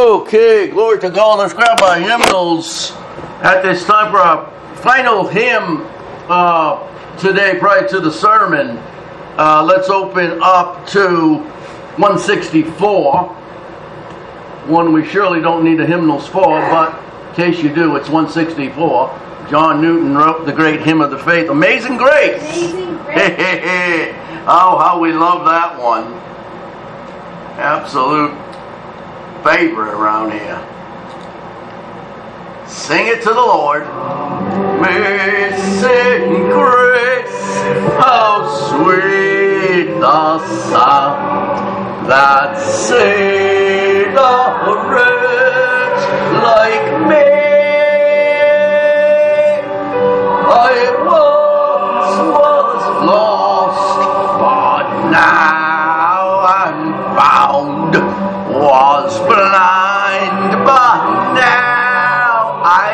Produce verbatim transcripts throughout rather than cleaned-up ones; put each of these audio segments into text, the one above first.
Okay, glory to God. Let's grab our hymnals at this time for our final hymn uh, today prior to the sermon. Uh, let's open up to one sixty-four. One we surely don't need a hymnals for, but in case you do, it's one sixty-four. John Newton wrote the great hymn of the faith, Amazing Grace. Amazing Grace. Oh, how we love that one. Absolute favorite around here. Sing it to the Lord. Amazing grace, how sweet the sound that saved a wretch like me. I once was lost, but now I'm found. Was blind, but now I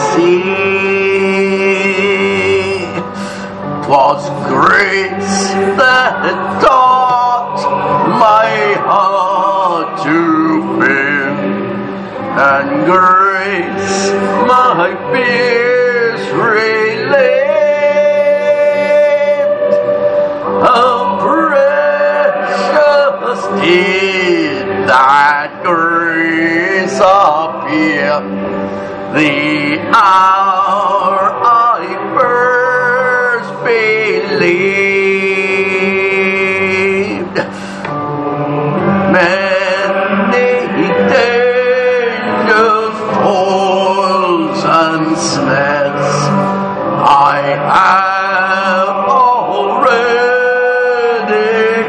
see. 'Twas grace that taught my heart to fear, and grace my fears relieved. How precious did that grace appear the hour I first believed. Many dangers, toils, and snares I have already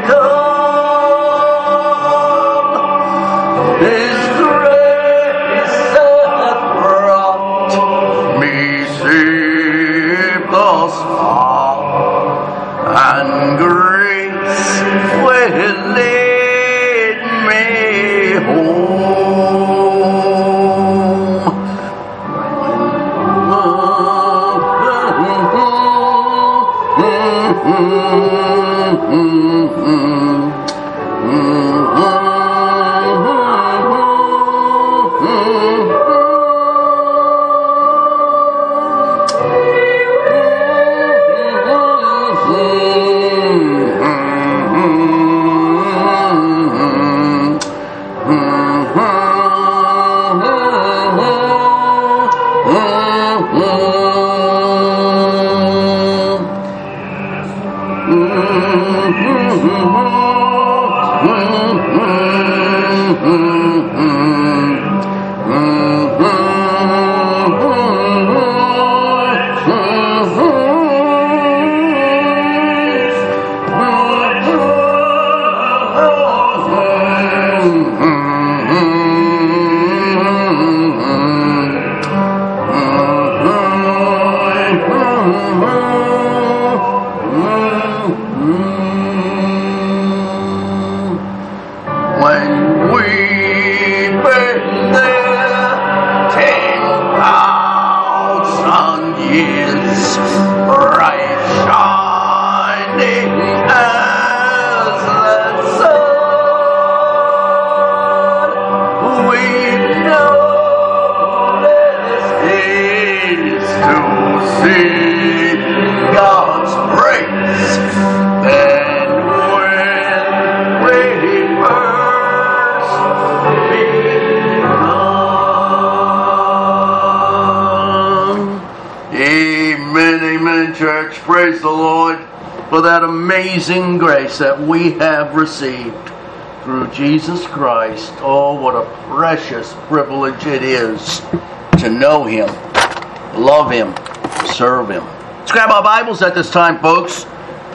come. His grace hath brought me safe thus far, and grace will lead me home. Praise the Lord for that amazing grace that we have received through Jesus Christ. Oh, what a precious privilege it is to know Him, love Him, serve Him. Let's grab our Bibles at this time, folks.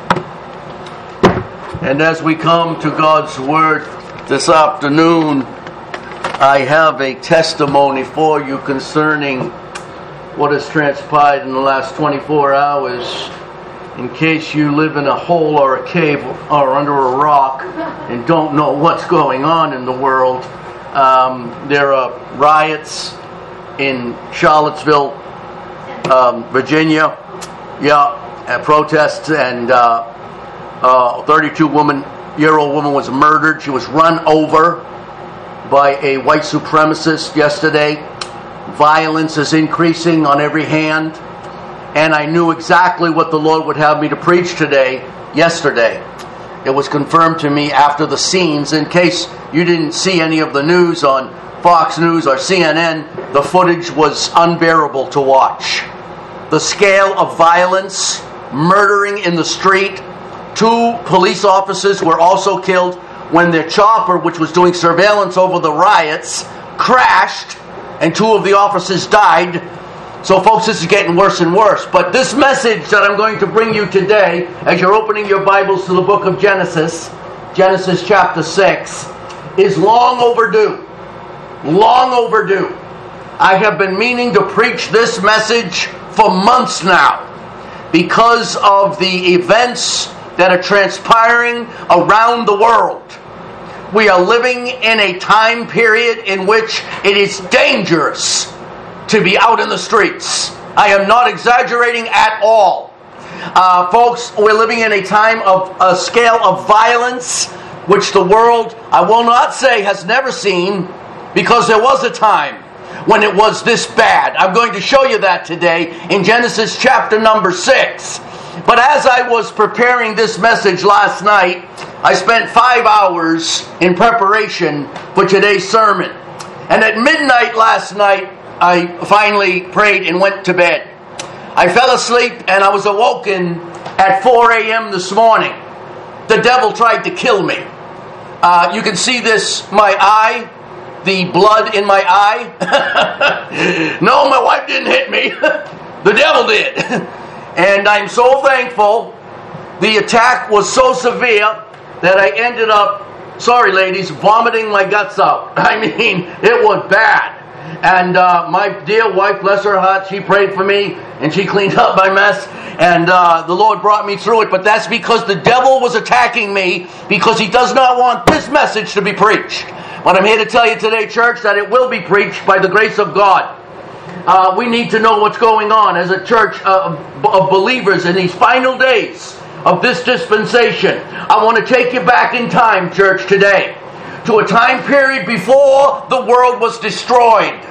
And as we come to God's Word this afternoon, I have a testimony for you concerning what has transpired in the last twenty-four hours. In case you live in a hole or a cave or under a rock and don't know what's going on in the world, um, there are riots in Charlottesville, um, Virginia, yeah, and protests, and uh, uh, thirty-two woman year old woman was murdered. She was run over by a white supremacist yesterday. Violence is increasing on every hand. And I knew exactly what the Lord would have me to preach today, yesterday. It was confirmed to me after the scenes. In case you didn't see any of the news on Fox News or C N N, the footage was unbearable to watch. The scale of violence, murdering in the street. Two police officers were also killed when their chopper, which was doing surveillance over the riots, crashed, and two of the officers died. So folks, this is getting worse and worse. But this message that I'm going to bring you today, as you're opening your Bibles to the book of Genesis, Genesis chapter six, is long overdue. Long overdue. I have been meaning to preach this message for months now because of the events that are transpiring around the world. We are living in a time period in which it is dangerous to be out in the streets. I am not exaggerating at all. Uh, folks, we're living in a time of a scale of violence which the world, I will not say has never seen, because there was a time when it was this bad. I'm going to show you that today in Genesis chapter number six. But as I was preparing this message last night, I spent five hours in preparation for today's sermon. And at midnight last night, I finally prayed and went to bed. I fell asleep and I was awoken at four a.m. this morning. The devil tried to kill me. Uh, you can see this, my eye, the blood in my eye. No, my wife didn't hit me. The devil did. And I'm so thankful. The attack was so severe that I ended up, sorry ladies, vomiting my guts out. I mean, it was bad. And uh, my dear wife, bless her heart, she prayed for me and she cleaned up my mess. And uh, the Lord brought me through it. But that's because the devil was attacking me because he does not want this message to be preached. But I'm here to tell you today, church, that it will be preached by the grace of God. Uh, we need to know what's going on as a church uh, of believers in these final days of this dispensation. I want to take you back in time, church, today, to a time period before the world was destroyed.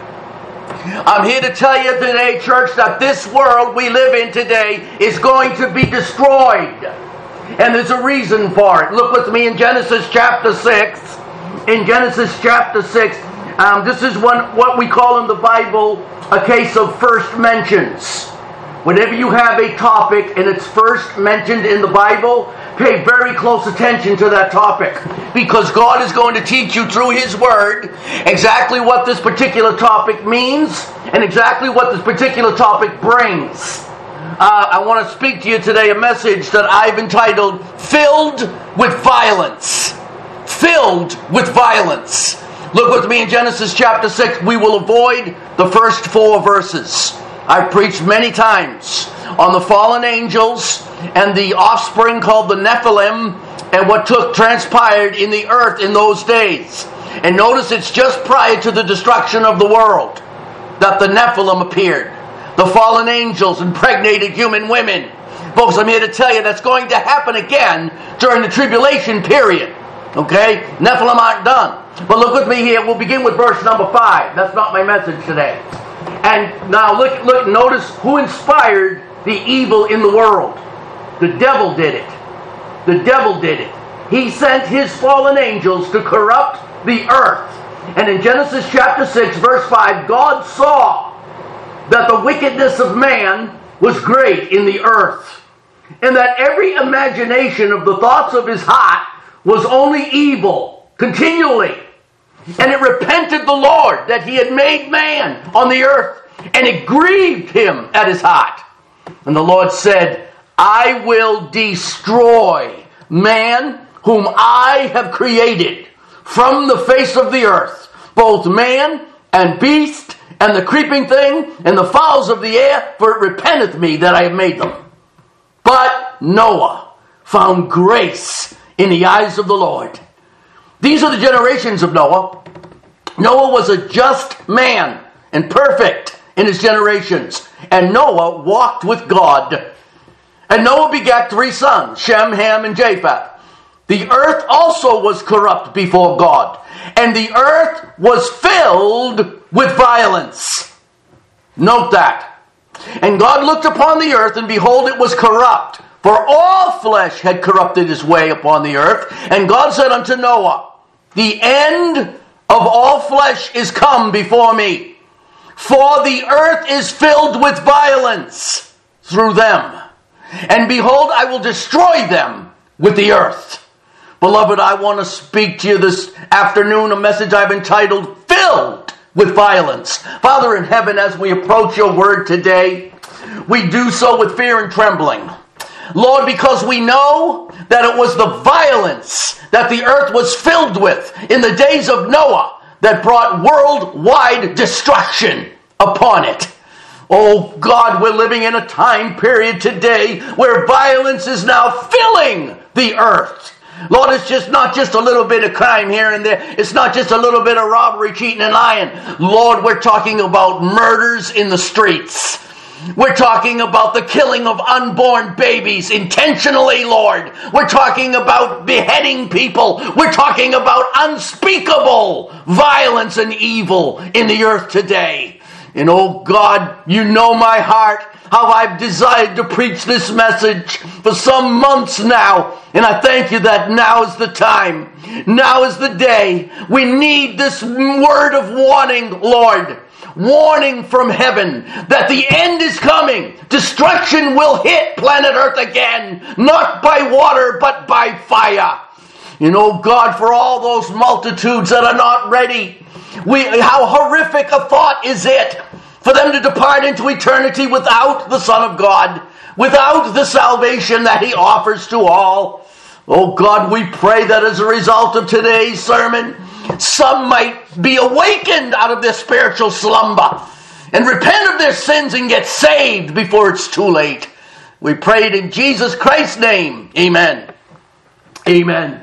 I'm here to tell you today, church, that this world we live in today is going to be destroyed. And there's a reason for it. Look with me in Genesis chapter six. In Genesis chapter six, um, this is one what we call in the Bible a case of first mentions. Whenever you have a topic and it's first mentioned in the Bible, pay very close attention to that topic, because God is going to teach you through His Word exactly what this particular topic means and exactly what this particular topic brings. Uh, I want to speak to you today a message that I've entitled, Filled with Violence. Filled with Violence. Look with me in Genesis chapter six. We will avoid the first four verses. I've preached many times on the fallen angels and the offspring called the Nephilim and what took transpired in the earth in those days. And notice it's just prior to the destruction of the world that the Nephilim appeared. The fallen angels impregnated human women. Folks, I'm here to tell you that's going to happen again during the tribulation period. Okay? Nephilim aren't done. But look with me here. We'll begin with verse number five. That's not my message today. And now look, look, notice who inspired the evil in the world. The devil did it. The devil did it. He sent his fallen angels to corrupt the earth. And in Genesis chapter six, verse five, God saw that the wickedness of man was great in the earth, and that every imagination of the thoughts of his heart was only evil continually. And it repented the Lord that He had made man on the earth, and it grieved Him at His heart. And the Lord said, I will destroy man whom I have created from the face of the earth, both man and beast, and the creeping thing, and the fowls of the air, for it repenteth me that I have made them. But Noah found grace in the eyes of the Lord. These are the generations of Noah. Noah was a just man and perfect in his generations. And Noah walked with God. And Noah begat three sons, Shem, Ham, and Japheth. the earth also was corrupt before God, and the earth was filled with violence. Note that. And God looked upon the earth, and behold, it was corrupt, for all flesh had corrupted his way upon the earth. And God said unto Noah, the end of all flesh is come before me, for the earth is filled with violence through them. And behold, I will destroy them with the earth. Beloved, I want to speak to you this afternoon, a message I've entitled, Filled with Violence. Father in heaven, as we approach your word today, we do so with fear and trembling. Lord, because we know that it was the violence that the earth was filled with in the days of Noah that brought worldwide destruction upon it. Oh God, we're living in a time period today where violence is now filling the earth. Lord, it's just not just a little bit of crime here and there. It's not just a little bit of robbery, cheating, and lying. Lord, we're talking about murders in the streets. We're talking about the killing of unborn babies intentionally, Lord. We're talking about beheading people. We're talking about unspeakable violence and evil in the earth today. And oh God, you know my heart, how I've desired to preach this message for some months now. And I thank you that now is the time. Now is the day. We need this word of warning, Lord. Warning from heaven that the end is coming. Destruction will hit planet Earth again. Not by water, but by fire. You know, God, for all those multitudes that are not ready, we, how horrific a thought is it for them to depart into eternity without the Son of God, without the salvation that He offers to all. Oh God, we pray that as a result of today's sermon, some might be awakened out of their spiritual slumber and repent of their sins and get saved before it's too late. We pray it in Jesus Christ's name. Amen. Amen.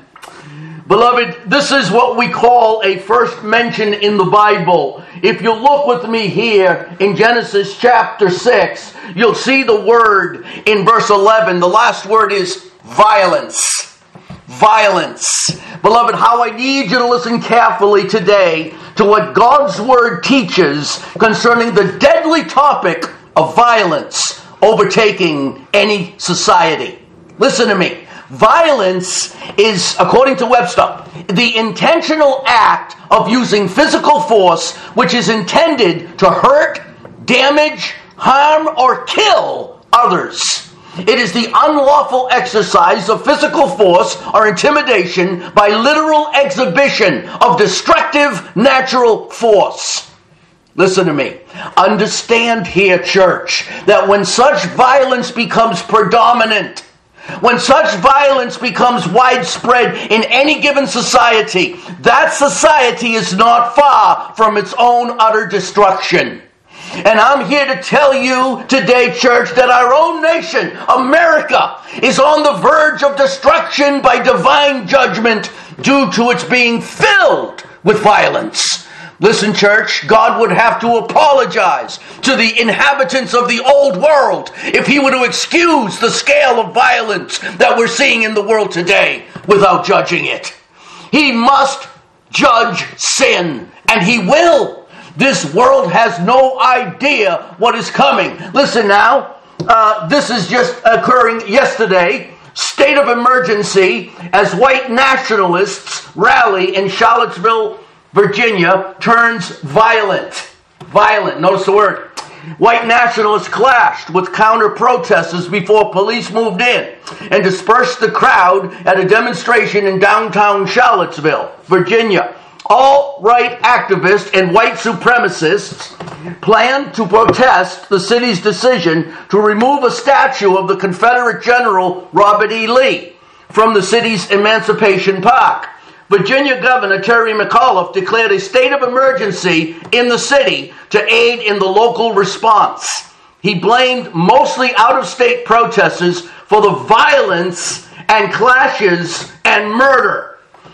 Beloved, this is what we call a first mention in the Bible. If you look with me here in Genesis chapter six, you'll see the word in verse eleven. The last word is violence. Violence. Beloved, how I need you to listen carefully today to what God's word teaches concerning the deadly topic of violence overtaking any society. Listen to me. Violence is, according to Webster, the intentional act of using physical force which is intended to hurt, damage, harm, or kill others. It is the unlawful exercise of physical force or intimidation by literal exhibition of destructive natural force. Listen to me. Understand here, church, that when such violence becomes predominant, when such violence becomes widespread in any given society, that society is not far from its own utter destruction. And I'm here to tell you today, church, that our own nation, America, is on the verge of destruction by divine judgment due to its being filled with violence. Listen, church, God would have to apologize to the inhabitants of the old world if He were to excuse the scale of violence that we're seeing in the world today without judging it. He must judge sin, and He will. This world has no idea what is coming. Listen now, uh, this is just occurring yesterday. State of emergency as white nationalists rally in Charlottesville, Virginia, turns violent. Violent, notice the word. White nationalists clashed with counter-protesters before police moved in and dispersed the crowd at a demonstration in downtown Charlottesville, Virginia. Alt-right activists and white supremacists planned to protest the city's decision to remove a statue of the Confederate General Robert E. Lee from the city's Emancipation Park. Virginia Governor Terry McAuliffe declared a state of emergency in the city to aid in the local response. He blamed mostly out-of-state protesters for the violence and clashes and murder.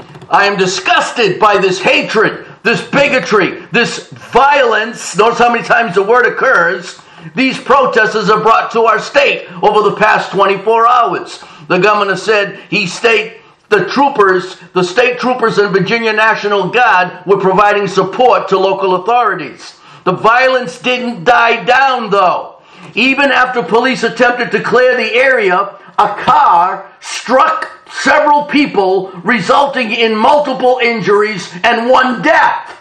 I am disgusted by this hatred, this bigotry, this violence. Notice how many times the word occurs. These protesters are brought to our state over the past twenty-four hours. The governor said he state the troopers, the state troopers and Virginia National Guard were providing support to local authorities. The violence didn't die down, though. Even after police attempted to clear the area, a car struck several people, resulting in multiple injuries and one death.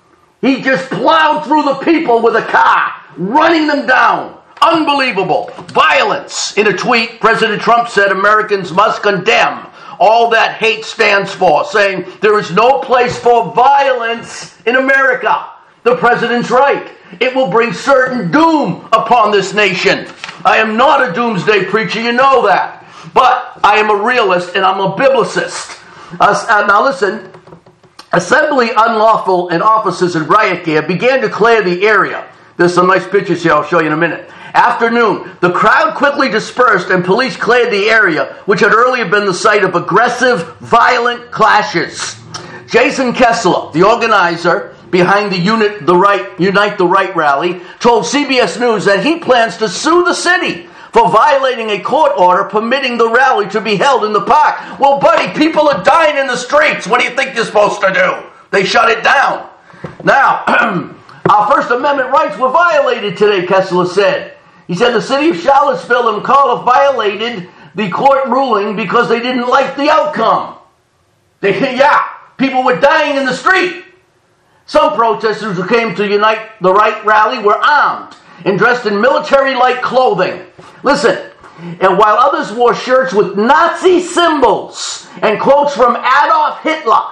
He just plowed through the people with a car, running them down. Unbelievable. Violence. In a tweet, President Trump said Americans must condemn all that hate stands for, saying there is no place for violence in America. The president's right. It will bring certain doom upon this nation. I am not a doomsday preacher, you know that. But I am a realist and I'm a biblicist. Uh, now listen, assembly unlawful and officers in riot gear began to clear the area. There's some nice pictures here I'll show you in a minute. Afternoon, the crowd quickly dispersed and police cleared the area, which had earlier been the site of aggressive, violent clashes. Jason Kessler, the organizer behind the Unite the Right, Unite the Right rally, told C B S News that he plans to sue the city for violating a court order permitting the rally to be held in the park. Well, buddy, people are dying in the streets. What do you think you're supposed to do? They shut it down. Now, our First Amendment rights were violated today, Kessler said. He said the city of Charlottesville and McAuliffe violated the court ruling because they didn't like the outcome. They, yeah, people were dying in the street. Some protesters who came to Unite the Right rally were armed and dressed in military-like clothing. Listen, and while others wore shirts with Nazi symbols and quotes from Adolf Hitler,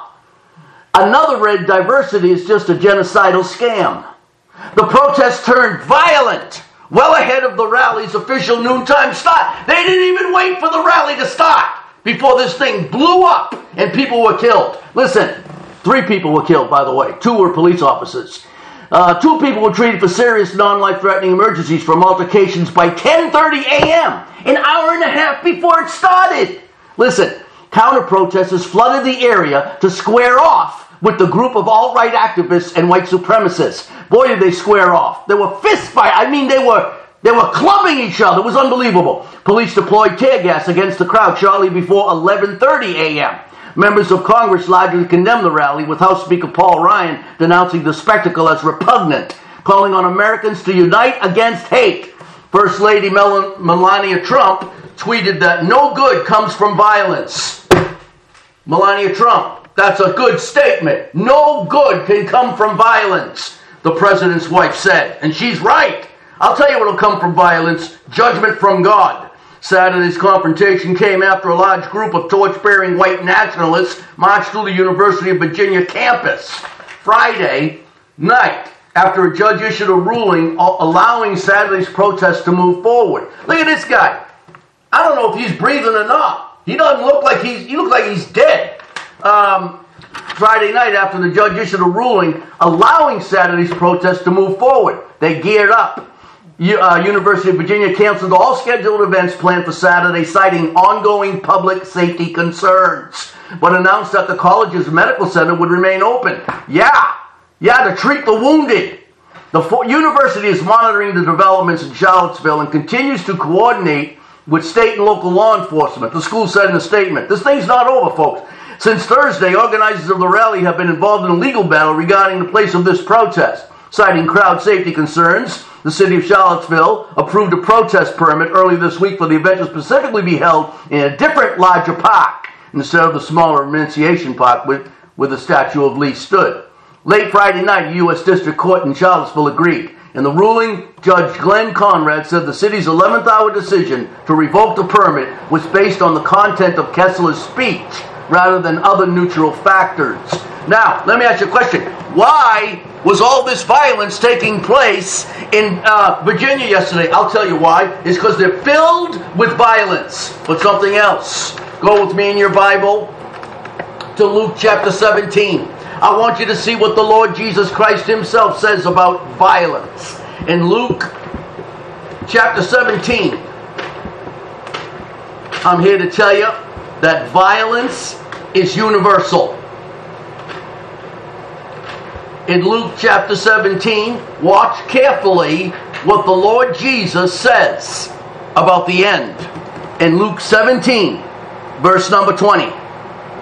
another read diversity is just a genocidal scam. The protest turned violent well ahead of the rally's official noontime start. They didn't even wait for the rally to start before this thing blew up and people were killed. Listen, three people were killed, by the way. Two were police officers. Uh, two people were treated for serious non-life-threatening emergencies from altercations by ten thirty a.m., an hour and a half before it started. Listen, counter-protesters flooded the area to square off with the group of alt-right activists and white supremacists. Boy, did they square off. There were fist fights. I mean, they were they were clubbing each other. It was unbelievable. Police deployed tear gas against the crowd shortly before eleven thirty a.m. Members of Congress largely condemned the rally, with House Speaker Paul Ryan denouncing the spectacle as repugnant, calling on Americans to unite against hate. First Lady Mel- Melania Trump tweeted that no good comes from violence. Melania Trump, that's a good statement. No good can come from violence, the president's wife said. And she's right. I'll tell you what will come from violence: judgment from God. Saturday's confrontation came after a large group of torch-bearing white nationalists marched through the University of Virginia campus Friday night after a judge issued a ruling allowing Saturday's protest to move forward. Look at this guy. I don't know if he's breathing or not. He doesn't look like he's, he looks like he's dead. Um, Friday night after the judge issued a ruling allowing Saturday's protest to move forward, they geared up. Uh, University of Virginia canceled all scheduled events planned for Saturday, citing ongoing public safety concerns, but announced that the college's medical center would remain open. Yeah, yeah, to treat the wounded. The fo- university is monitoring the developments in Charlottesville and continues to coordinate with state and local law enforcement, the school said in a statement. This thing's not over, folks. Since Thursday, organizers of the rally have been involved in a legal battle regarding the place of this protest. Citing crowd safety concerns, the city of Charlottesville approved a protest permit early this week for the event to specifically be held in a different, larger park instead of the smaller Emancipation Park where, where the Statue of Lee stood. Late Friday night, a U S District Court in Charlottesville agreed. In the ruling, Judge Glenn Conrad said the city's eleventh hour decision to revoke the permit was based on the content of Kessler's speech rather than other neutral factors. Now, let me ask you a question. Why was all this violence taking place in uh, Virginia yesterday? I'll tell you why. It's because they're filled with violence. But something else. Go with me in your Bible to Luke chapter seventeen. I want you to see what the Lord Jesus Christ himself says about violence. In Luke chapter seventeen, I'm here to tell you that violence is universal. In Luke chapter seventeen, watch carefully what the Lord Jesus says about the end. In Luke seventeen, verse number twenty.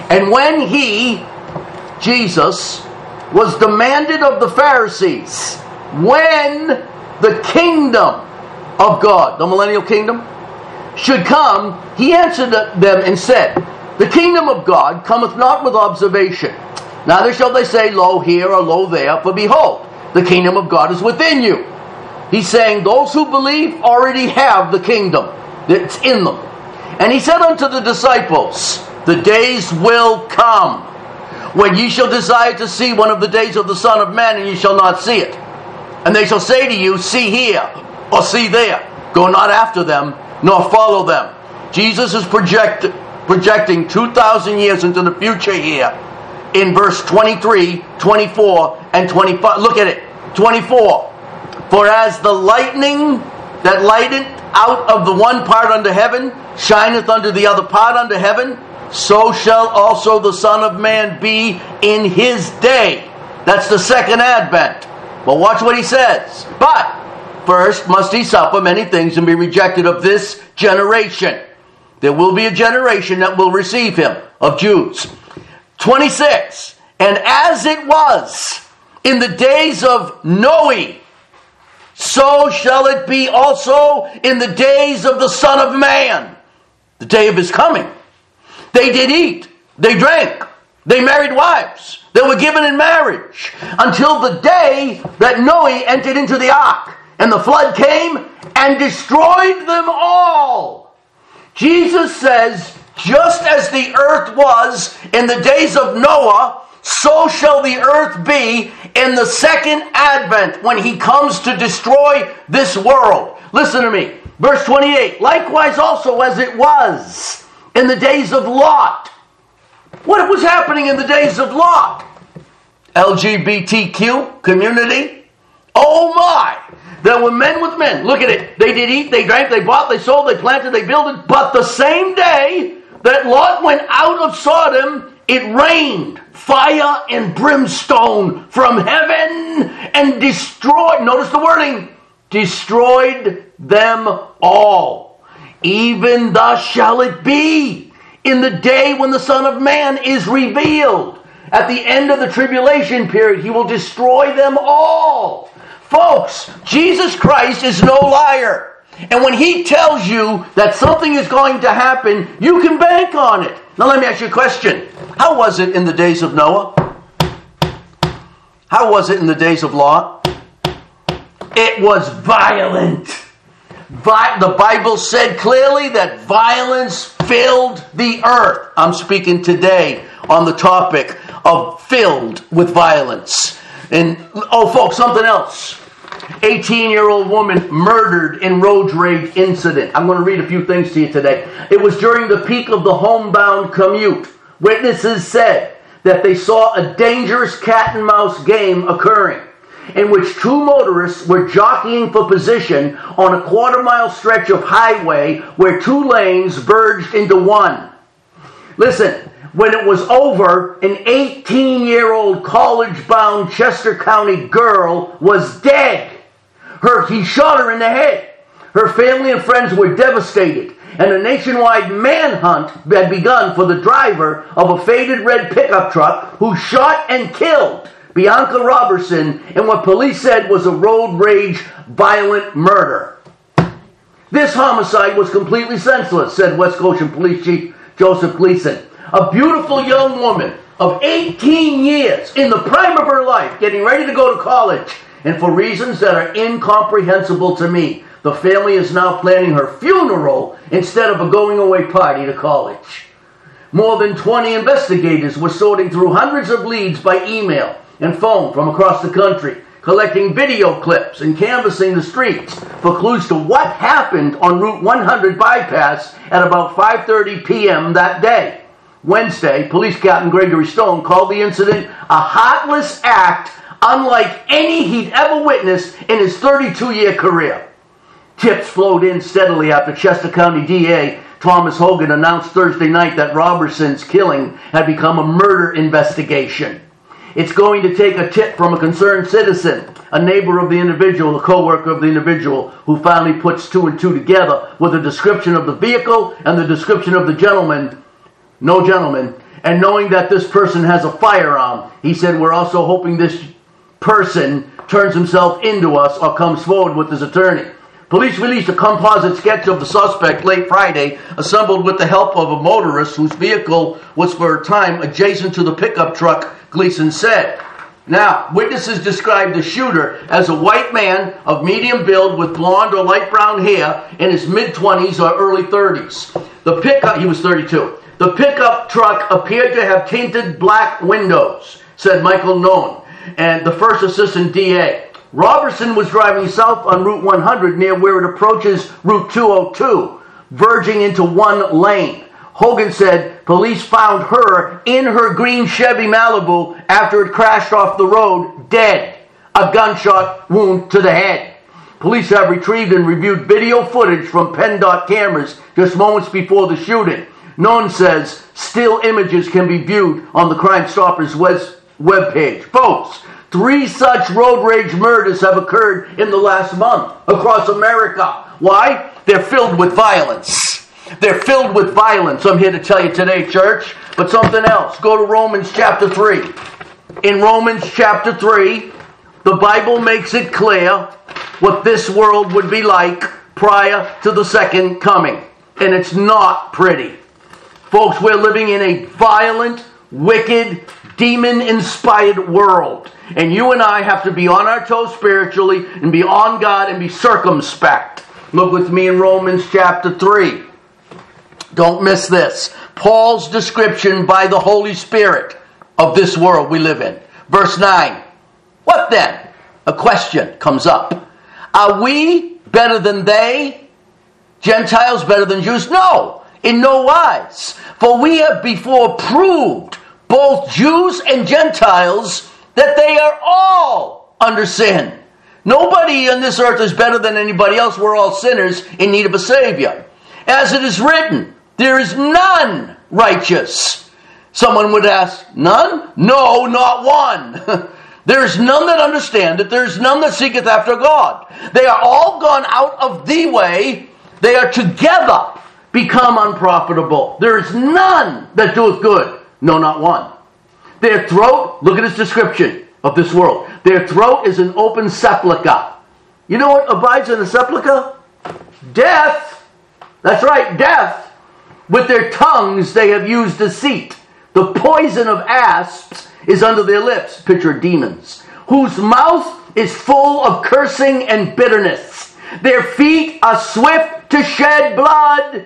And when he, Jesus, was demanded of the Pharisees, when the kingdom of God, the millennial kingdom, should come, he answered them and said, the kingdom of God cometh not with observation. Neither shall they say, lo here or lo there, for behold, the kingdom of God is within you. He's saying those who believe already have the kingdom that's in them. And he said unto the disciples, the days will come when ye shall desire to see one of the days of the Son of Man, and ye shall not see it. And they shall say to you, see here, or see there. Go not after them, nor follow them. Jesus is project, projecting two thousand years into the future here in verse twenty-three, twenty-four, and twenty-five. Look at it. twenty-four. For as the lightning that lighteth out of the one part under heaven shineth unto the other part under heaven, so shall also the Son of Man be in his day. That's the second advent. But watch what he says. But first must he suffer many things and be rejected of this generation. There will be a generation that will receive him, of Jews. twenty-six. And as it was in the days of Noe, so shall it be also in the days of the Son of Man, the day of his coming. They did eat, they drank, they married wives, they were given in marriage, until the day that Noe entered into the ark, and the flood came and destroyed them all. Jesus says, just as the earth was in the days of Noah, so shall the earth be in the second advent when he comes to destroy this world. Listen to me. Verse twenty-eight. Likewise also as it was in the days of Lot. What was happening in the days of Lot? L G B T Q community. Oh my. There were men with men. Look at it. They did eat, they drank, they bought, they sold, they planted, they builded. But the same day that Lot went out of Sodom, it rained fire and brimstone from heaven and destroyed, notice the wording, destroyed them all. Even thus shall it be in the day when the Son of Man is revealed. At the end of the tribulation period, he will destroy them all. Folks, Jesus Christ is no liar. And when he tells you that something is going to happen, you can bank on it. Now let me ask you a question. How was it in the days of Noah? How was it in the days of Lot? It was violent. Vi- the Bible said clearly that violence filled the earth. I'm speaking today on the topic of filled with violence. And, oh folks, something else. eighteen-year-old woman murdered in road rage incident. I'm going to read a few things to you today. It was during the peak of the homebound commute. Witnesses said that they saw a dangerous cat and mouse game occurring, in which two motorists were jockeying for position on a quarter-mile stretch of highway where two lanes verged into one. Listen, when it was over, an eighteen-year-old college-bound Chester County girl was dead. Her, he shot her in the head. Her family and friends were devastated, and a nationwide manhunt had begun for the driver of a faded red pickup truck who shot and killed Bianca Robertson in what police said was a road rage violent murder. This homicide was completely senseless, said West Goshen Police Chief Joseph Gleason. A beautiful young woman of eighteen years, in the prime of her life, getting ready to go to college, and for reasons that are incomprehensible to me, the family is now planning her funeral instead of a going-away party to college. More than twenty investigators were sorting through hundreds of leads by email and phone from across the country, collecting video clips and canvassing the streets for clues to what happened on Route one hundred bypass at about five thirty p.m. that day. Wednesday, Police Captain Gregory Stone called the incident a heartless act unlike any he'd ever witnessed in his thirty-two-year career. Tips flowed in steadily after Chester County D A Thomas Hogan announced Thursday night that Robertson's killing had become a murder investigation. It's going to take a tip from a concerned citizen, a neighbor of the individual, a co-worker of the individual, who finally puts two and two together with a description of the vehicle and the description of the gentleman, no gentleman, And knowing that this person has a firearm, he said, we're also hoping this person turns himself into us or comes forward with his attorney. Police released a composite sketch of the suspect late Friday, assembled with the help of a motorist whose vehicle was for a time adjacent to the pickup truck, Gleason said. Now, witnesses described the shooter as a white man of medium build with blonde or light brown hair in his mid-twenties or early thirties. The pickup, he was thirty-two. The pickup truck appeared to have tinted black windows, said Michael Nolan, and the first assistant D A. Robertson was driving south on Route one hundred near where it approaches Route two oh two, verging into one lane. Hogan said police found her in her green Chevy Malibu after it crashed off the road, dead. A gunshot wound to the head. Police have retrieved and reviewed video footage from PennDOT cameras just moments before the shooting. None says still images can be viewed on the Crime Stoppers webpage. Folks, three such road rage murders have occurred in the last month across America. Why? They're filled with violence. They're filled with violence. I'm here to tell you today, church, but something else. Go to Romans chapter three. In Romans chapter three, the Bible makes it clear what this world would be like prior to the second coming. And it's not pretty. Folks, we're living in a violent, wicked, demon-inspired world. And you and I have to be on our toes spiritually and be on God and be circumspect. Look with me in Romans chapter three. Don't miss this. Paul's description by the Holy Spirit of this world we live in. Verse nine. What then? A question comes up. Are we better than they? Gentiles better than Jews? No, in no wise. For we have before proved, both Jews and Gentiles, that they are all under sin. Nobody on this earth is better than anybody else. We're all sinners in need of a Savior. As it is written, there is none righteous. Someone would ask, none? No, not one. There is none that understand it. There is none that seeketh after God. They are all gone out of the way. They are together become unprofitable. There is none that doeth good. No, not one. Their throat, look at his description of this world. Their throat is an open sepulchre. You know what abides in a sepulchre? Death. That's right, death. With their tongues they have used deceit. The poison of asps is under their lips. Picture demons. Whose mouth is full of cursing and bitterness. Their feet are swift to shed blood.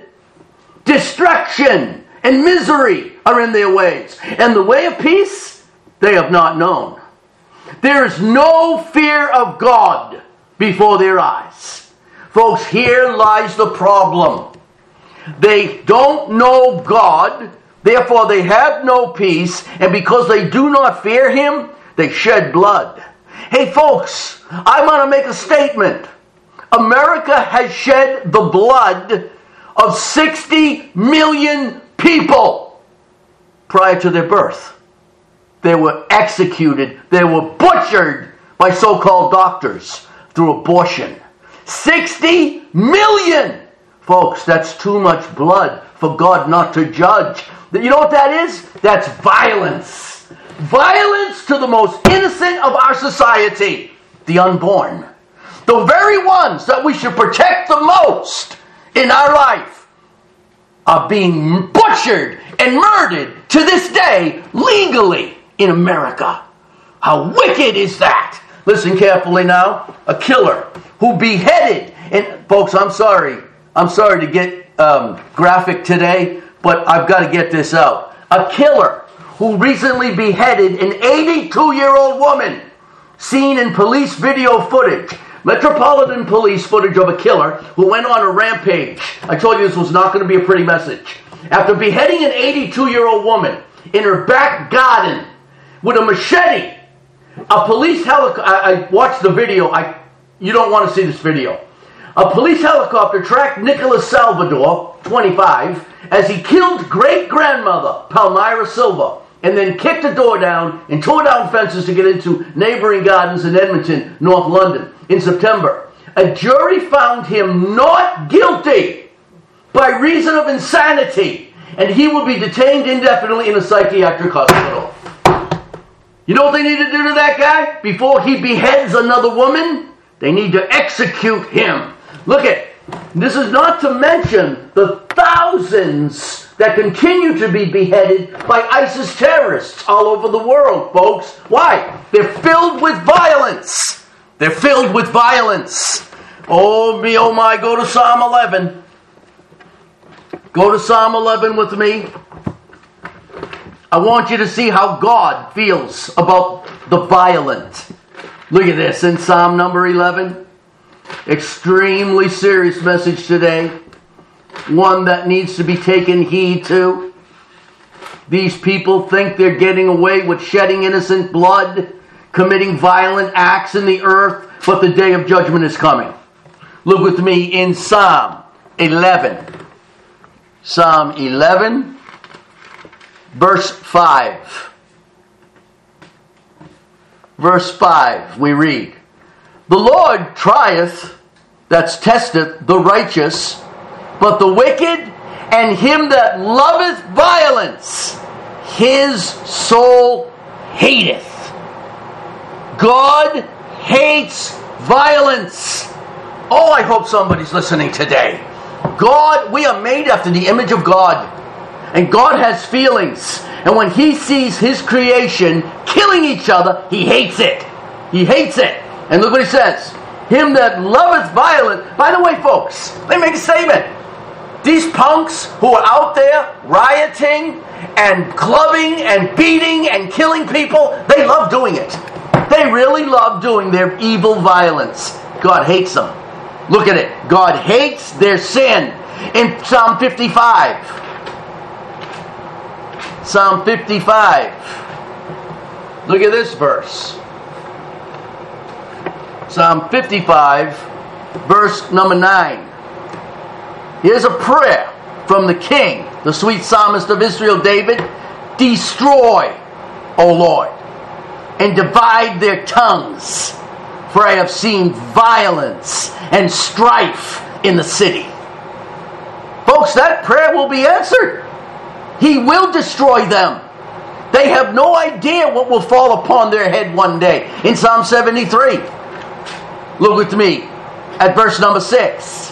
Destruction and misery are in their ways. And the way of peace they have not known. There is no fear of God before their eyes. Folks, here lies the problem. They don't know God, therefore they have no peace, and because they do not fear Him, they shed blood. Hey folks, I want to make a statement. America has shed the blood of sixty million people prior to their birth. They were executed, they were butchered by so-called doctors through abortion. sixty million! Folks, that's too much blood for God not to judge. You know what that is? That's violence. Violence to the most innocent of our society, the unborn. The very ones that we should protect the most in our life are being butchered and murdered to this day legally in America. How wicked is that? Listen carefully now. A killer who beheaded, and folks, I'm sorry. I'm sorry to get um, graphic today, but I've got to get this out. A killer who recently beheaded an eighty-two-year-old woman seen in police video footage. Metropolitan Police footage of a killer who went on a rampage. I told you this was not going to be a pretty message. After beheading an eighty-two-year-old woman in her back garden with a machete, a police helicopter... I, I watched the video. I, you don't want to see this video. A police helicopter tracked Nicholas Salvador, twenty-five, as he killed great-grandmother Palmyra Silva and then kicked the door down and tore down fences to get into neighboring gardens in Edmonton, North London, in September. A jury found him not guilty by reason of insanity and he will be detained indefinitely in a psychiatric hospital. You know what they need to do to that guy before he beheads another woman? They need to execute him. Look at, this is not to mention the thousands that continue to be beheaded by ISIS terrorists all over the world, folks. Why? They're filled with violence. They're filled with violence. Oh me, oh my, go to Psalm eleven. Go to Psalm eleven with me. I want you to see how God feels about the violent. Look at this in Psalm number eleven. Extremely serious message today. One that needs to be taken heed to. These people think they're getting away with shedding innocent blood, committing violent acts in the earth, but the day of judgment is coming. Look with me in Psalm eleven. Psalm eleven, verse five. Verse five, we read, "The Lord trieth," that's testeth, "the righteous, but the wicked and him that loveth violence, his soul hateth." God hates violence. Oh, I hope somebody's listening today. God, we are made after the image of God. And God has feelings. And when he sees his creation killing each other, he hates it. He hates it. And look what he says. Him that loveth violence. By the way, folks, let me make a statement. These punks who are out there rioting and clubbing and beating and killing people, they love doing it. They really love doing their evil violence. God hates them. Look at it. God hates their sin. In Psalm fifty-five. Psalm fifty-five. Look at this verse. Psalm fifty-five, verse number nine. Here's a prayer from the king, the sweet psalmist of Israel, David. "Destroy, O Lord, and divide their tongues, for I have seen violence and strife in the city." Folks, that prayer will be answered. He will destroy them. They have no idea what will fall upon their head one day. In Psalm seventy-three, look with me at verse number six.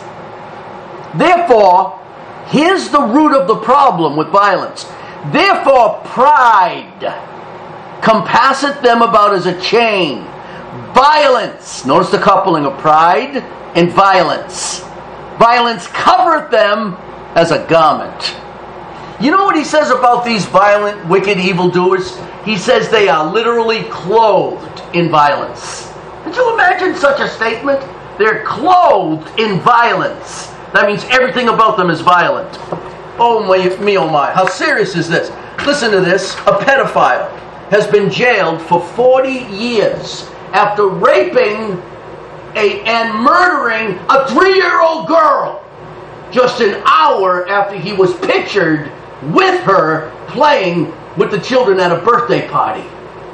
"Therefore," here's the root of the problem with violence. "Therefore pride compasseth them about as a chain. Violence," notice the coupling of pride and violence. "Violence covereth them as a garment." You know what he says about these violent, wicked evildoers? He says they are literally clothed in violence. Could you imagine such a statement? They're clothed in violence. That means everything about them is violent. Oh my, me oh my, how serious is this? Listen to this. A pedophile has been jailed for forty years after raping a, and murdering a three-year-old girl just an hour after he was pictured with her playing with the children at a birthday party.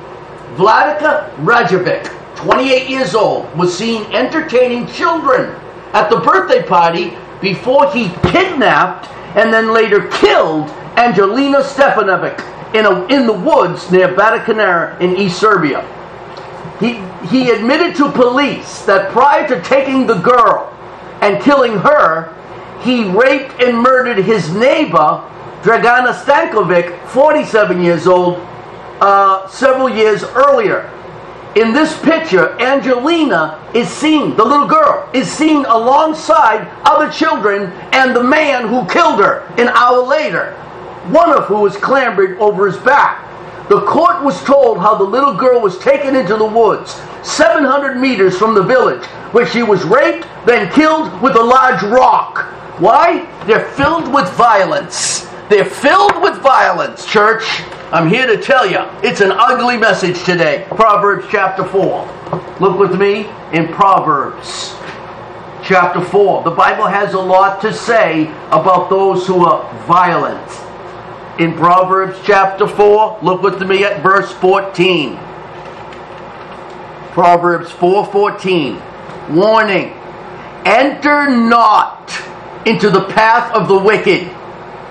Vladika Rajovic, twenty-eight years old, was seen entertaining children at the birthday party before he kidnapped and then later killed Angelina Stefanovic in, a, in the woods near Batakanera in East Serbia. He, he admitted to police that prior to taking the girl and killing her, he raped and murdered his neighbor, Dragana Stankovic, forty-seven years old, uh, several years earlier. In this picture, Angelina is seen, the little girl, is seen alongside other children and the man who killed her an hour later, one of who was clambered over his back. The court was told how the little girl was taken into the woods, seven hundred meters from the village, where she was raped, then killed with a large rock. Why? They're filled with violence. They're filled with violence, church. I'm here to tell you, it's an ugly message today. Proverbs chapter four. Look with me in Proverbs chapter four. The Bible has a lot to say about those who are violent. In Proverbs chapter four, look with me at verse fourteen. Proverbs four fourteen. Warning. Enter not into the path of the wicked,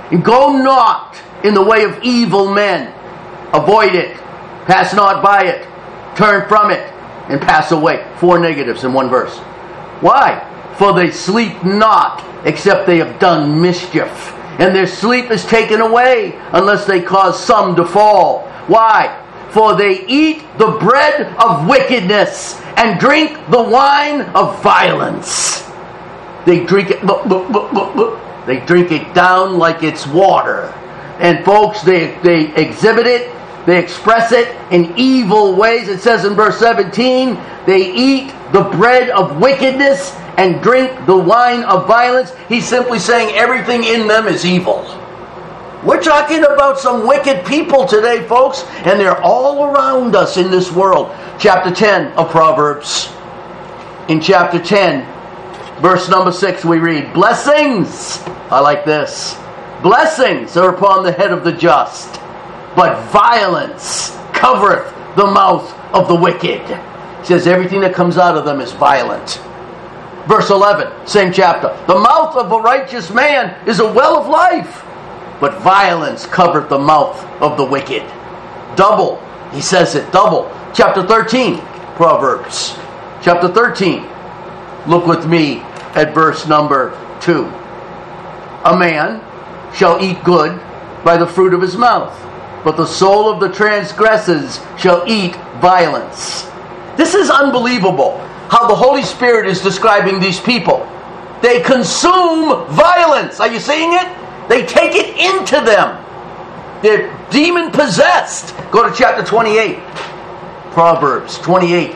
And go not in the way of evil men. Avoid it. Pass not by it. Turn from it and pass away. Four negatives in one verse. Why? For they sleep not, except they have done mischief. And their sleep is taken away, unless they cause some to fall. Why? For they eat the bread of wickedness, and drink the wine of violence. They drink it, look, look, look, look, look. They drink it down like it's water. And folks, they, they exhibit it, they express it in evil ways. It says in verse seventeen, they eat the bread of wickedness and drink the wine of violence. He's simply saying everything in them is evil. We're talking about some wicked people today, folks, and they're all around us in this world. Chapter ten of Proverbs. In chapter ten, verse number six, we read, blessings, I like this, blessings are upon the head of the just, but violence covereth the mouth of the wicked. It says everything that comes out of them is violent. Verse eleven, same chapter. The mouth of a righteous man is a well of life, but violence covereth the mouth of the wicked. Double, he says it, double. Chapter thirteen, Proverbs. Chapter thirteen. Look with me at verse number two. A man shall eat good by the fruit of his mouth, but the soul of the transgressors shall eat violence. This is unbelievable how the Holy Spirit is describing these people. They consume violence. Are you seeing it? They take it into them. They're demon possessed. Go to chapter twenty-eight. Proverbs twenty-eight.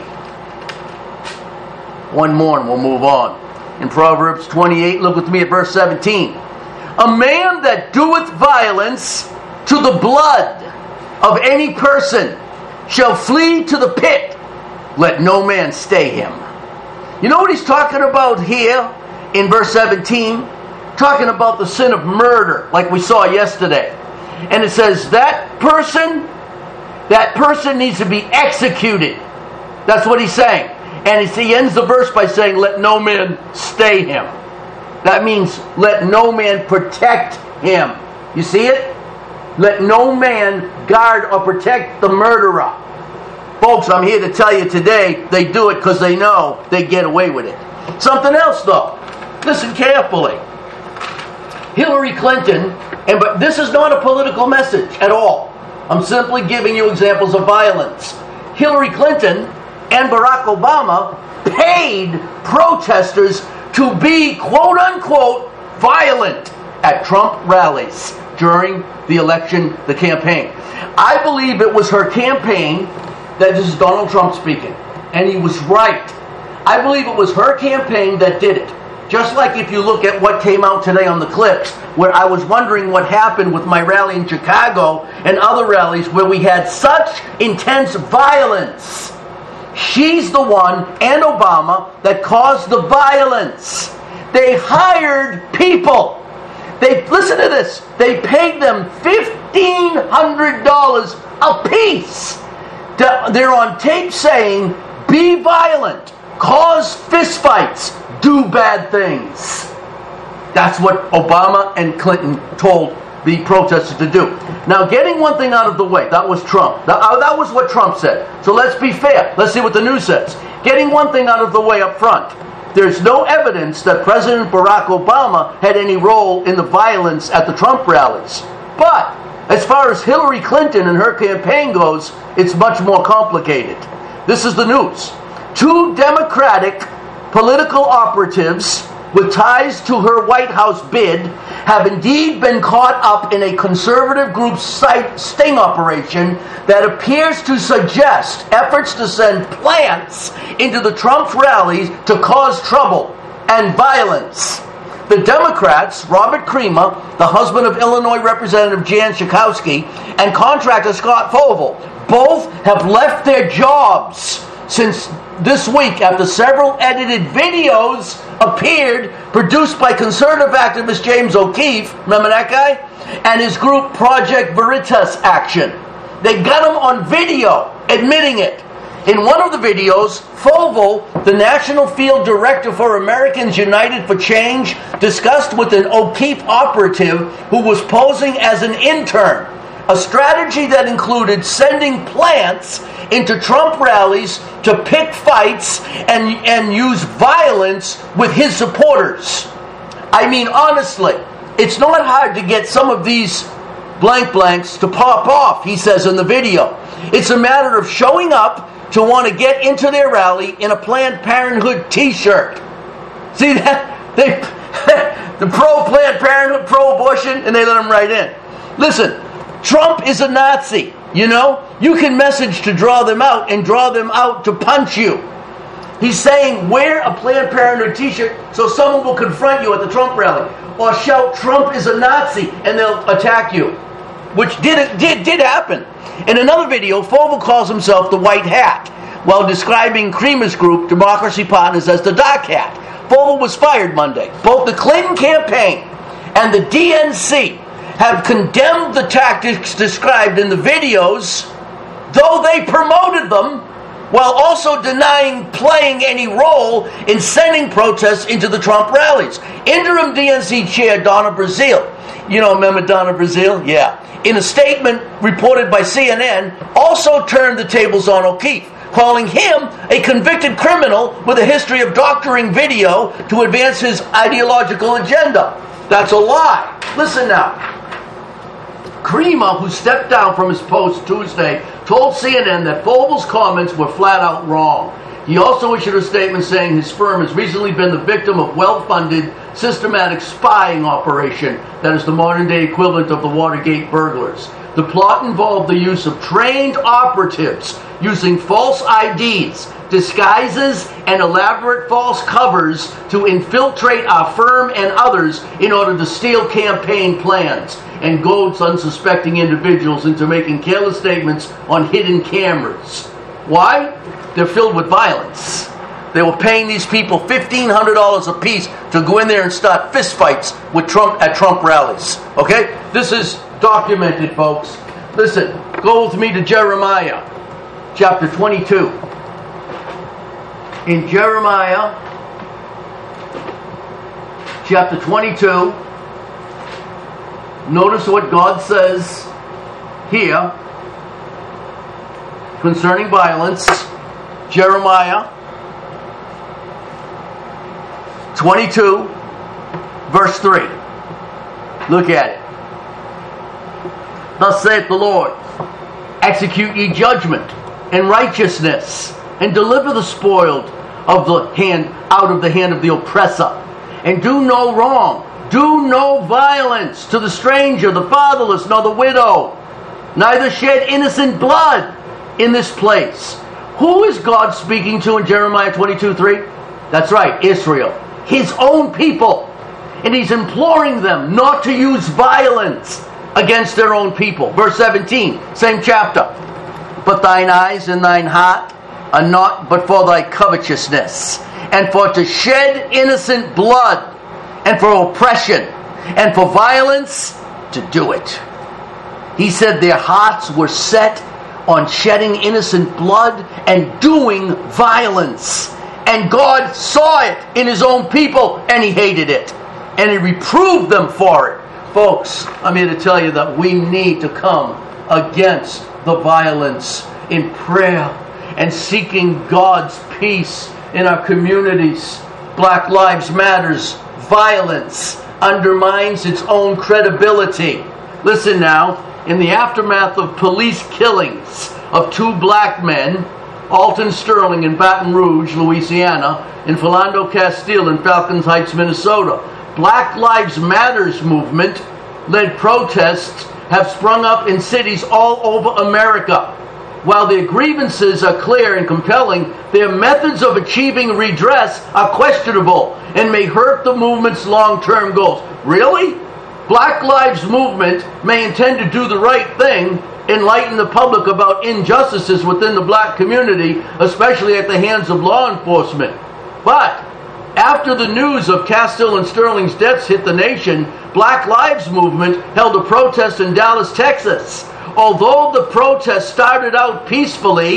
One more and we'll move on. In Proverbs twenty-eight, look with me at verse seventeen. A man that doeth violence to the blood of any person shall flee to the pit. Let no man stay him. You know what he's talking about here in verse seventeen? Talking about the sin of murder, like we saw yesterday. And it says that person, that person needs to be executed. That's what he's saying. And he ends the verse by saying, let no man stay him. That means let no man protect him. You see it? Let no man guard or protect the murderer. Folks, I'm here to tell you today, they do it because they know they get away with it. Something else though. Listen carefully. Hillary Clinton, and but this is not a political message at all. I'm simply giving you examples of violence. Hillary Clinton and Barack Obama paid protesters to be, quote unquote, violent at Trump rallies during the election, the campaign. I believe it was her campaign, that this is Donald Trump speaking, and he was right. I believe it was her campaign that did it. Just like if you look at what came out today on the clips, where I was wondering what happened with my rally in Chicago and other rallies where we had such intense violence. She's the one, and Obama, that caused the violence. They hired people. They, listen to this, they paid them fifteen hundred dollars a piece. They're on tape saying, be violent, cause fistfights, do bad things. That's what Obama and Clinton told the protesters to do. Now, getting one thing out of the way, that was Trump. That, uh, that was what Trump said. So let's be fair. Let's see what the news says. Getting one thing out of the way up front. There's no evidence that President Barack Obama had any role in the violence at the Trump rallies. But as far as Hillary Clinton and her campaign goes, it's much more complicated. This is the news. Two Democratic political operatives with ties to her White House bid have indeed been caught up in a conservative group's sting operation that appears to suggest efforts to send plants into the Trump rallies to cause trouble and violence. The Democrats, Robert Creamer, the husband of Illinois Representative Jan Schakowsky, and contractor Scott Fogle, both have left their jobs since this week after several edited videos appeared produced by conservative activist James O'Keefe, remember that guy? And his group Project Veritas Action. They got him on video admitting it. In one of the videos, Fovo, the National Field Director for Americans United for Change, discussed with an O'Keefe operative who was posing as an intern a strategy that included sending plants into Trump rallies to pick fights and, and use violence with his supporters. I mean, honestly, it's not hard to get some of these blank blanks to pop off, he says in the video. It's a matter of showing up to want to get into their rally in a Planned Parenthood t-shirt. See that? They, the pro-Planned Parenthood, pro-abortion, and they let them right in. Listen, Trump is a Nazi, you know? You can message to draw them out and draw them out to punch you. He's saying, wear a Planned Parenthood t-shirt so someone will confront you at the Trump rally. Or shout, Trump is a Nazi, and they'll attack you. Which did did did happen. In another video, Fovo calls himself the White Hat, while describing Creamer's group, Democracy Partners, as the Dark Hat. Fovo was fired Monday. Both the Clinton campaign and the D N C have condemned the tactics described in the videos, though they promoted them, while also denying playing any role in sending protests into the Trump rallies. Interim D N C Chair Donna Brazile, you know, remember Donna Brazile? Yeah. In a statement reported by C N N, also turned the tables on O'Keefe, calling him a convicted criminal with a history of doctoring video to advance his ideological agenda. That's a lie. Listen now. Creamer, who stepped down from his post Tuesday, told C N N that Fovo's comments were flat out wrong. He also issued a statement saying his firm has recently been the victim of well-funded, systematic spying operation that is the modern-day equivalent of the Watergate burglars. The plot involved the use of trained operatives using false I Ds, disguises, and elaborate false covers to infiltrate our firm and others in order to steal campaign plans and goad unsuspecting individuals into making careless statements on hidden cameras. Why? They're filled with violence. They were paying these people fifteen hundred dollars a piece to go in there and start fistfights with Trump at Trump rallies. Okay? This is documented, folks. Listen, go with me to Jeremiah, chapter twenty-two. In Jeremiah, chapter twenty-two, notice what God says here concerning violence. Jeremiah twenty-two, verse three. Look at it. Thus saith the Lord, execute ye judgment and righteousness, and deliver the spoiled of the hand out of the hand of the oppressor, and do no wrong, do no violence to the stranger, the fatherless, nor the widow, neither shed innocent blood in this place. Who is God speaking to in Jeremiah twenty-two three? That's right, Israel. His own people. And he's imploring them not to use violence against their own people. Verse seventeen, same chapter. But thine eyes and thine heart are not but for thy covetousness, and for to shed innocent blood, and for oppression, and for violence to do it. He said their hearts were set on shedding innocent blood and doing violence. And God saw it in his own people, and he hated it. And he reproved them for it. Folks, I'm here to tell you that we need to come against the violence in prayer and seeking God's peace in our communities. Black Lives Matter's violence undermines its own credibility. Listen now. In the aftermath of police killings of two black men, Alton Sterling in Baton Rouge, Louisiana, and Philando Castile in Falcons Heights, Minnesota, Black Lives Matter's movement-led protests have sprung up in cities all over America. While their grievances are clear and compelling, their methods of achieving redress are questionable and may hurt the movement's long-term goals. Really? Black Lives Movement may intend to do the right thing, enlighten the public about injustices within the black community, especially at the hands of law enforcement. But after the news of Castile and Sterling's deaths hit the nation, Black Lives Movement held a protest in Dallas, Texas. Although the protest started out peacefully,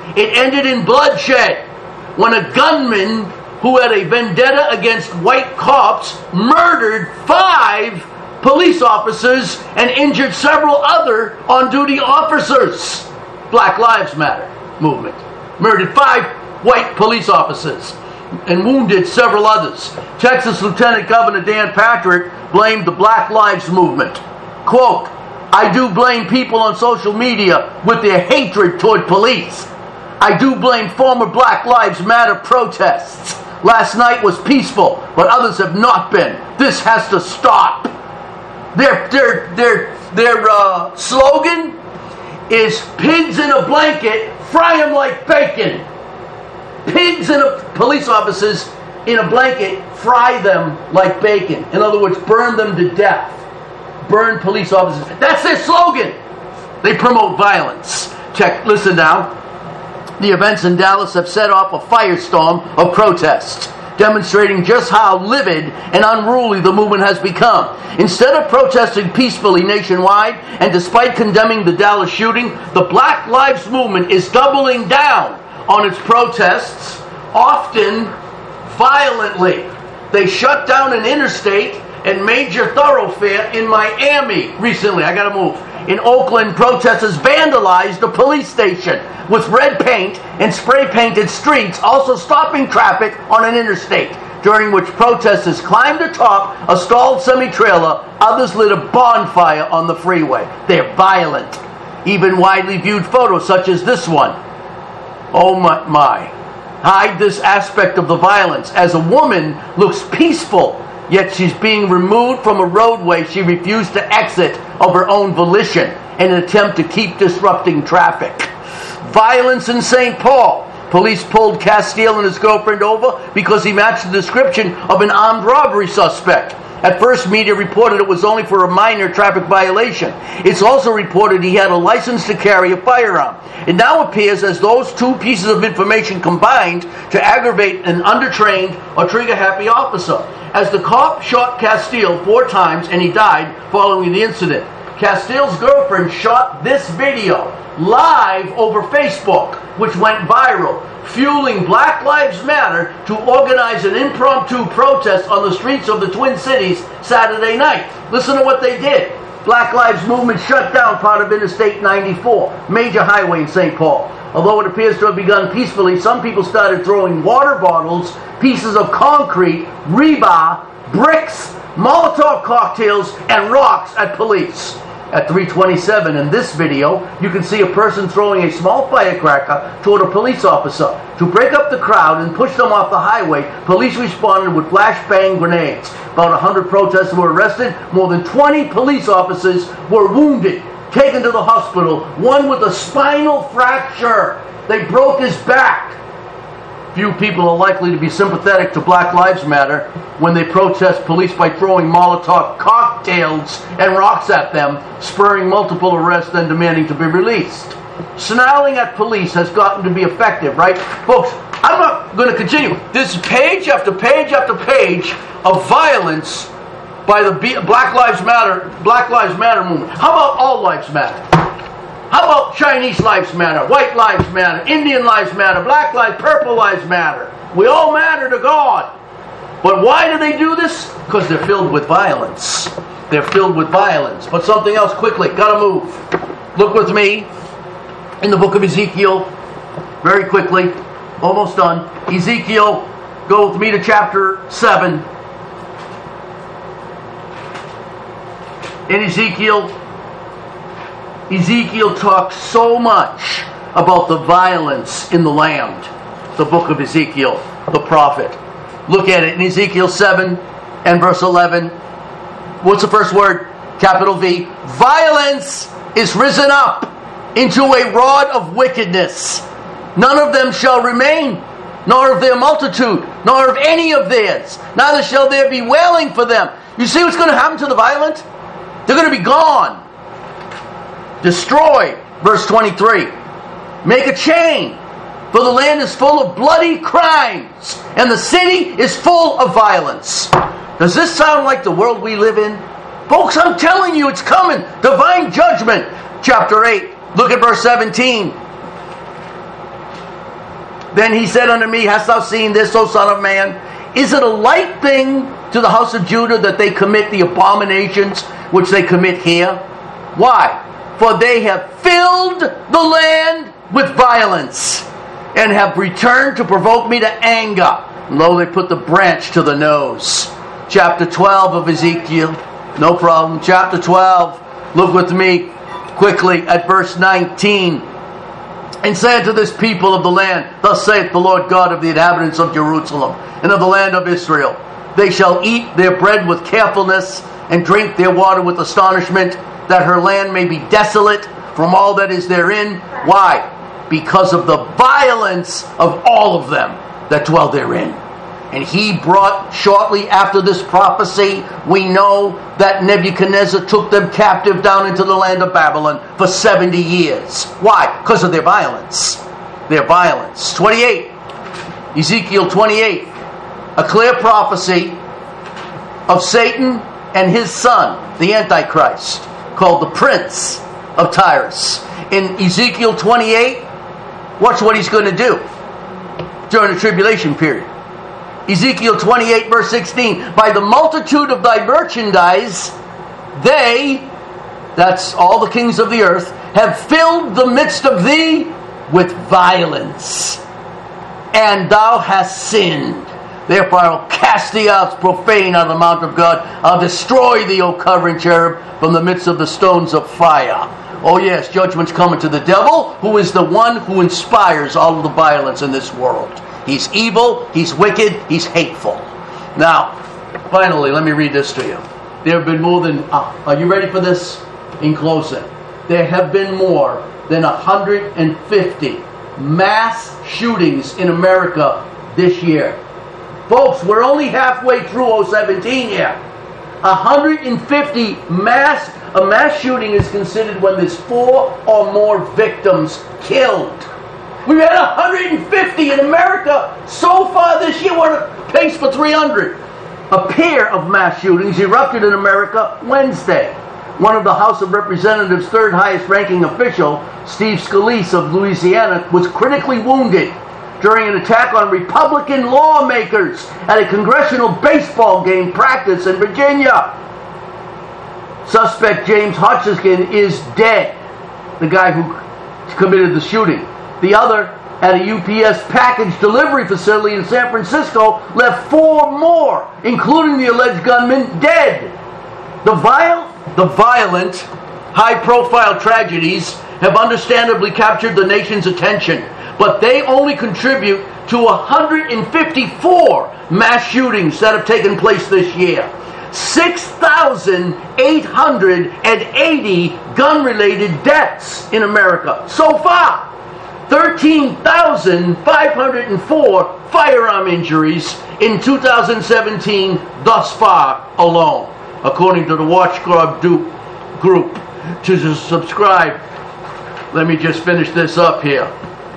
It ended in bloodshed when a gunman who had a vendetta against white cops murdered five police officers and injured several other on-duty officers. Black Lives Matter movement. Murdered five white police officers and wounded several others. Texas Lieutenant Governor Dan Patrick blamed the Black Lives Movement. Quote, I do blame people on social media with their hatred toward police. I do blame former Black Lives Matter protests. Last night was peaceful, but others have not been. This has to stop. Their, their, their, their uh, slogan is pigs in a blanket, fry them like bacon. Pigs in a, police officers in a blanket, fry them like bacon. In other words, burn them to death. Burn police officers. That's their slogan. They promote violence. Check, listen now. The events in Dallas have set off a firestorm of protests, demonstrating just how livid and unruly the movement has become. Instead of protesting peacefully nationwide, and despite condemning the Dallas shooting, the Black Lives Movement is doubling down on its protests, often violently. They shut down an interstate and major thoroughfare in Miami recently. I gotta move. In Oakland, protesters vandalized a police station with red paint and spray-painted streets, also stopping traffic on an interstate, during which protesters climbed atop a stalled semi-trailer. Others lit a bonfire on the freeway. They're violent. Even widely viewed photos such as this one, oh my, my, hide this aspect of the violence, as a woman looks peaceful, yet she's being removed from a roadway she refused to exit of her own volition in an attempt to keep disrupting traffic. Violence in Saint Paul. Police pulled Castile and his girlfriend over because he matched the description of an armed robbery suspect. At first, media reported it was only for a minor traffic violation. It's also reported he had a license to carry a firearm. It now appears as those two pieces of information combined to aggravate an undertrained or trigger-happy officer, as the cop shot Castile four times and he died following the incident. Castile's girlfriend shot this video live over Facebook, which went viral, fueling Black Lives Matter to organize an impromptu protest on the streets of the Twin Cities Saturday night. Listen to what they did. Black Lives Movement shut down part of Interstate ninety-four, major highway in Saint Paul. Although it appears to have begun peacefully, some people started throwing water bottles, pieces of concrete, rebar, bricks, Molotov cocktails, and rocks at police. At three twenty-seven in this video, you can see a person throwing a small firecracker toward a police officer. To break up the crowd and push them off the highway, police responded with flashbang grenades. About one hundred protesters were arrested. More than twenty police officers were wounded, taken to the hospital, one with a spinal fracture. They broke his back. Few people are likely to be sympathetic to Black Lives Matter when they protest police by throwing Molotov cocktails and rocks at them, spurring multiple arrests and demanding to be released. Snarling at police has gotten to be effective, right? Folks, I'm not going to continue. This page after page after page of violence by the Black Lives Matter, Black Lives Matter movement. How about all lives matter? How about Chinese lives matter, white lives matter, Indian lives matter, black lives, purple lives matter? We all matter to God. But why do they do this? Because they're filled with violence. They're filled with violence. But something else quickly, gotta move. Look with me in the book of Ezekiel, very quickly, almost done. Ezekiel, go with me to chapter seven. In Ezekiel, Ezekiel talks so much about the violence in the land. The book of Ezekiel, the prophet. Look at it in Ezekiel seven and verse eleven. What's the first word? Capital V. Violence is risen up into a rod of wickedness. None of them shall remain, nor of their multitude, nor of any of theirs. Neither shall there be wailing for them. You see what's going to happen to the violent? They're going to be gone. Destroyed. Verse twenty-three. Make a chain, for the land is full of bloody crimes, and the city is full of violence. Does this sound like the world we live in? Folks, I'm telling you, it's coming. Divine judgment. Chapter eight. Look at verse seventeen. Then he said unto me, Hast thou seen this, O son of man? Is it a light thing to the house of Judah that they commit the abominations which they commit here? Why? For they have filled the land with violence, and have returned to provoke me to anger. And lo, they put the branch to the nose. Chapter twelve of Ezekiel. No problem. Chapter twelve. Look with me quickly at verse nineteen. And say unto this people of the land, Thus saith the Lord God of the inhabitants of Jerusalem and of the land of Israel, They shall eat their bread with carefulness, and drink their water with astonishment, that her land may be desolate from all that is therein. Why? Because of the violence of all of them that dwell therein. And he brought, shortly after this prophecy, we know that Nebuchadnezzar took them captive down into the land of Babylon for seventy years. Why? Because of their violence. Their violence. twenty-eight. Ezekiel twenty-eight. A clear prophecy of Satan and his son, the Antichrist, called the Prince of Tyrus. In Ezekiel twenty-eight, watch what he's going to do during the tribulation period. Ezekiel twenty-eight verse sixteen, By the multitude of thy merchandise, they, that's all the kings of the earth, have filled the midst of thee with violence, and thou hast sinned. Therefore I will cast thee out profane out of the mount of God. I'll destroy thee, O covering cherub, from the midst of the stones of fire. Oh yes, judgment's coming to the devil, who is the one who inspires all of the violence in this world. He's evil, he's wicked, he's hateful. Now, finally, let me read this to you. There have been more than, uh, are you ready for this? In closing. There have been more than one hundred fifty mass shootings in America this year. Folks, we're only halfway through oh seventeen here. one hundred fifty mass, a mass shooting is considered when there's four or more victims killed. We've had one hundred fifty in America so far this year. We're on pace for three hundred. A pair of mass shootings erupted in America Wednesday. One of the House of Representatives' third highest ranking official, Steve Scalise of Louisiana, was critically wounded during an attack on Republican lawmakers at a congressional baseball game practice in Virginia. Suspect James Hutchinson is dead, the guy who committed the shooting. The other, at a U P S package delivery facility in San Francisco, left four more, including the alleged gunman, dead. The, viol- the violent, high-profile tragedies have understandably captured the nation's attention, but they only contribute to one hundred fifty-four mass shootings that have taken place this year. six thousand eight hundred eighty gun-related deaths in America so far. thirteen thousand five hundred four firearm injuries in two thousand seventeen thus far alone, according to the Watchdog Group. To subscribe, let me just finish this up here.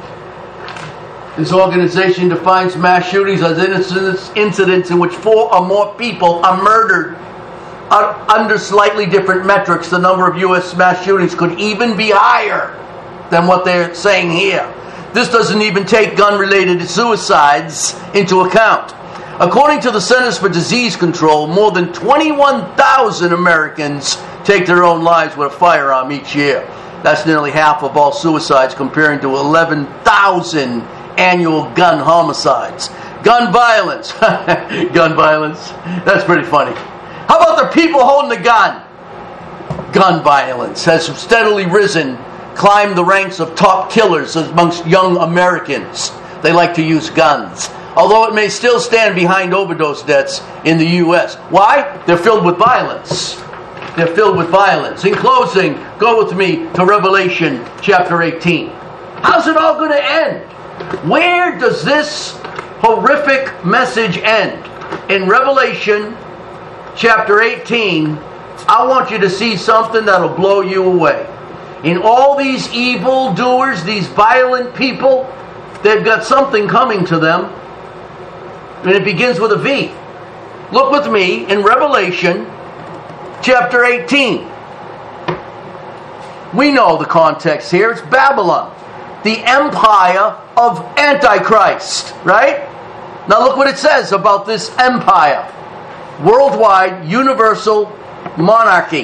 This organization defines mass shootings as incidents in which four or more people are murdered. Under slightly different metrics, the number of U S mass shootings could even be higher than what they're saying here. This doesn't even take gun-related suicides into account. According to the Centers for Disease Control, more than twenty-one thousand Americans take their own lives with a firearm each year. That's nearly half of all suicides, comparing to eleven thousand annual gun homicides. Gun violence. Gun violence. That's pretty funny. How about the people holding the gun? Gun violence has steadily risen, climbed the ranks of top killers amongst young Americans. They like to use guns, although it may still stand behind overdose deaths in the U S Why? They're filled with violence. They're filled with violence. In closing, go with me to Revelation chapter eighteen. How's it all going to end? Where does this horrific message end? In Revelation chapter eighteen, I want you to see something that'll blow you away. In all these evil doers, these violent people, they've got something coming to them, and it begins with a V. Look with me in Revelation chapter eighteen. We know the context here. It's Babylon. the empire of Antichrist, right? Now look what it says about this empire. Worldwide, universal monarchy.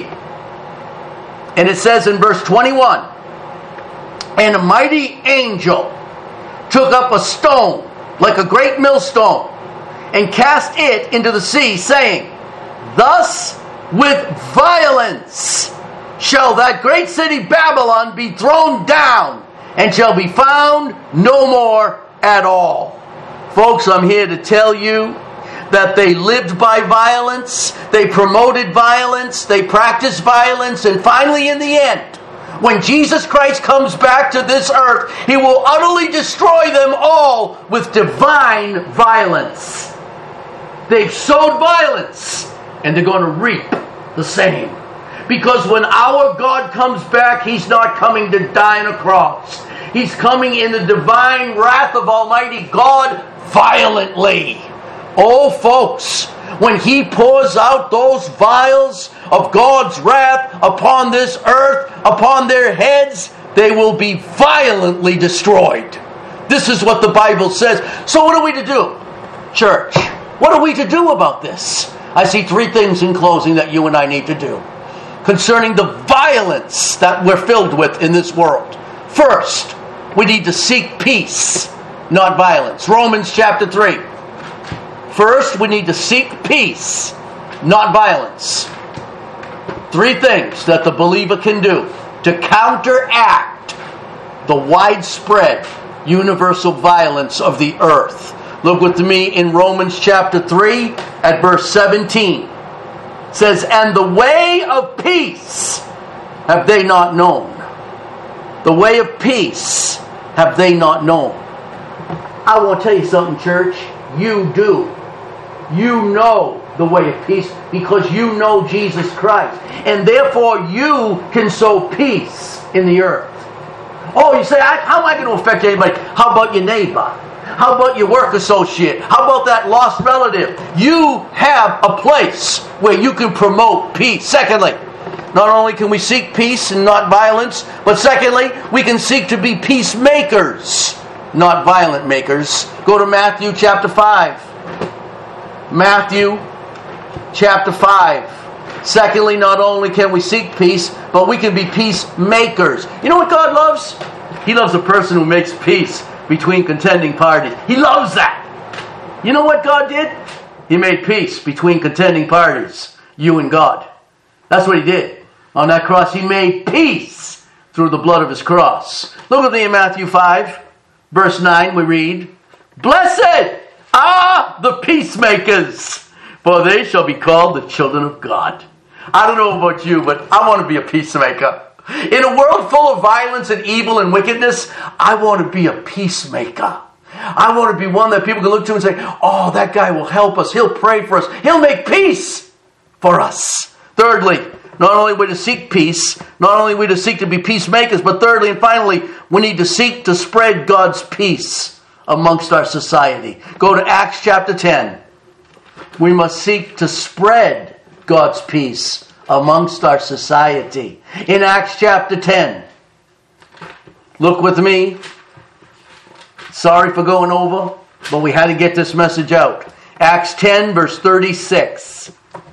And it says in verse twenty-one, and a mighty angel took up a stone, like a great millstone, and cast it into the sea, saying, thus with violence shall that great city Babylon be thrown down, and shall be found no more at all. Folks, I'm here to tell you that they lived by violence, they promoted violence, they practiced violence, and finally in the end, when Jesus Christ comes back to this earth, He will utterly destroy them all with divine violence. They've sowed violence, and they're going to reap the same. Because when our God comes back, He's not coming to die on a cross. He's coming in the divine wrath of Almighty God violently. Oh, folks, when He pours out those vials of God's wrath upon this earth, upon their heads, they will be violently destroyed. This is what the Bible says. So what are we to do, church? What are we to do about this? I see three things in closing that you and I need to do concerning the violence that we're filled with in this world. First, we need to seek peace, not violence. Romans chapter three. First, we need to seek peace, not violence. Three things that the believer can do to counteract the widespread universal violence of the earth. Look with me in Romans chapter three at verse seventeen. It says, and the way of peace have they not known. The way of peace have they not known. I want to tell you something, church. You do. You know the way of peace because you know Jesus Christ. And therefore you can sow peace in the earth. Oh, you say, how am I going to affect anybody? How about your neighbor? How about your work associate? How about that lost relative? You have a place where you can promote peace. Secondly, not only can we seek peace and not violence, but secondly, we can seek to be peacemakers, not violent makers. Go to Matthew chapter five. Matthew chapter five. Secondly, not only can we seek peace, but we can be peacemakers. You know what God loves? He loves a person who makes peace between contending parties. He loves that. You know what God did? He made peace between contending parties, you and God. That's what He did. On that cross, He made peace through the blood of His cross. Look with me in Matthew five, verse nine, we read, blessed are the peacemakers, for they shall be called the children of God. I don't know about you, but I want to be a peacemaker. In a world full of violence and evil and wickedness, I want to be a peacemaker. I want to be one that people can look to and say, oh, that guy will help us. He'll pray for us. He'll make peace for us. Thirdly, not only are we to seek peace, not only are we to seek to be peacemakers, but thirdly and finally, we need to seek to spread God's peace amongst our society. Go to Acts chapter ten. We must seek to spread God's peace amongst our society. In Acts chapter ten, look with me. Sorry for going over, but we had to get this message out. Acts ten, verse thirty-six.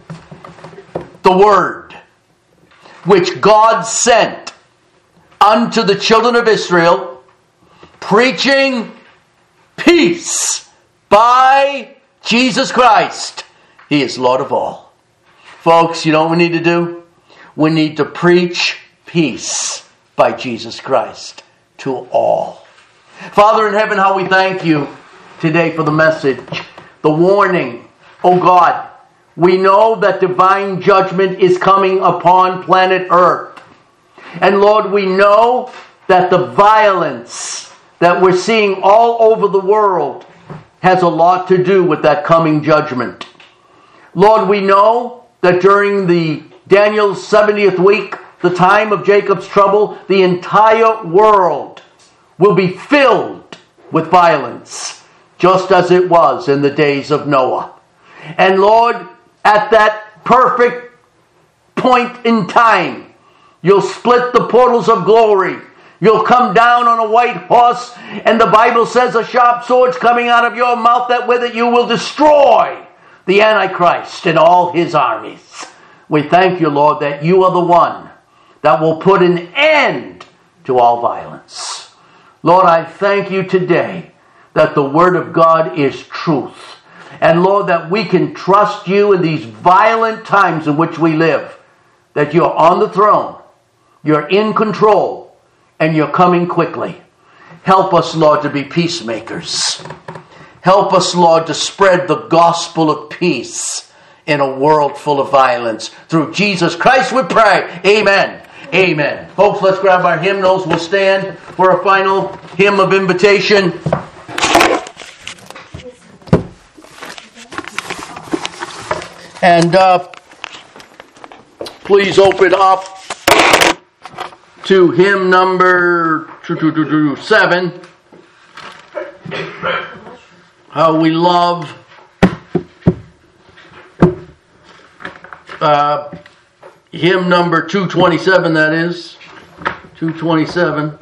The word which God sent unto the children of Israel, preaching peace by Jesus Christ. He is Lord of all. Folks, you know what we need to do? We need to preach peace by Jesus Christ to all. Father in heaven, how we thank you today for the message, the warning. Oh God, we know that divine judgment is coming upon planet Earth. And Lord, we know that the violence that we're seeing all over the world has a lot to do with that coming judgment. Lord, we know that during the Daniel's seventieth week, the time of Jacob's trouble, the entire world will be filled with violence, just as it was in the days of Noah. And Lord, at that perfect point in time, you'll split the portals of glory. You'll come down on a white horse, and the Bible says a sharp sword's coming out of your mouth, that with it you will destroy the Antichrist and all his armies. We thank you, Lord, that you are the one that will put an end to all violence. Lord, I thank you today that the Word of God is truth. And Lord, that we can trust you in these violent times in which we live, that you're on the throne, you're in control, and you're coming quickly. Help us, Lord, to be peacemakers. Help us, Lord, to spread the gospel of peace in a world full of violence. Through Jesus Christ we pray. Amen. Amen. Folks, let's grab our hymnals. We'll stand for a final hymn of invitation. And uh, please open up to hymn number two, two, two, two, seven. How we love uh, hymn number two twenty-seven, that is. two twenty-seven.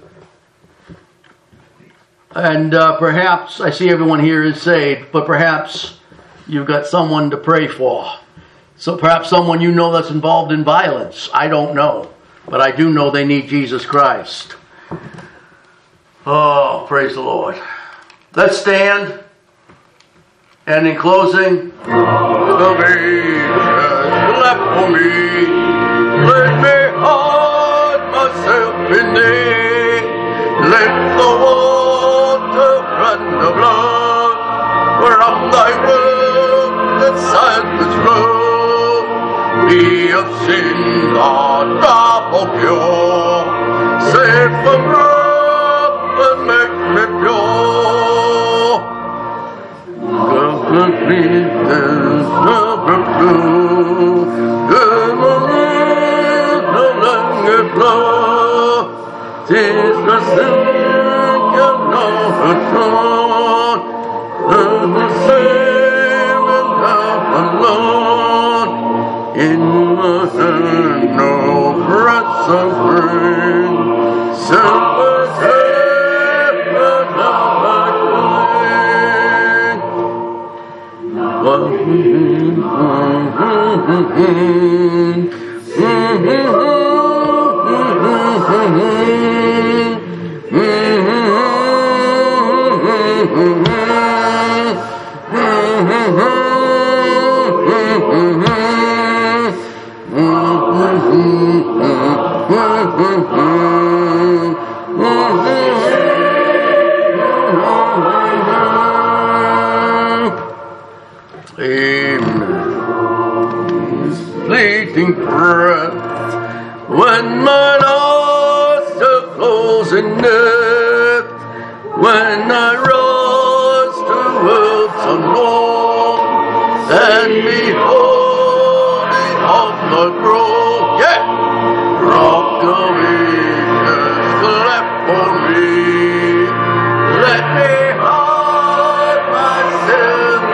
And uh, perhaps, I see everyone here is saved, but perhaps you've got someone to pray for. So perhaps someone you know that's involved in violence. I don't know. But I do know they need Jesus Christ. Oh, praise the Lord. Let's stand. And in closing, the vision left for me. Let me hide myself in thee. Let the water and the blood from thy word that sadness flow. Be of sin the double pure, save from wrath and make me pure. The peace never blue, the moment no longer flow. Tis the sin of no throne, and the saving of alone. In the hand no breath of rain, sympathy but not my fleeting breath, when my last are closing death, when I rise to worlds unknown, and behold the altar grow, yeah, rock of ages left for me, let me hide myself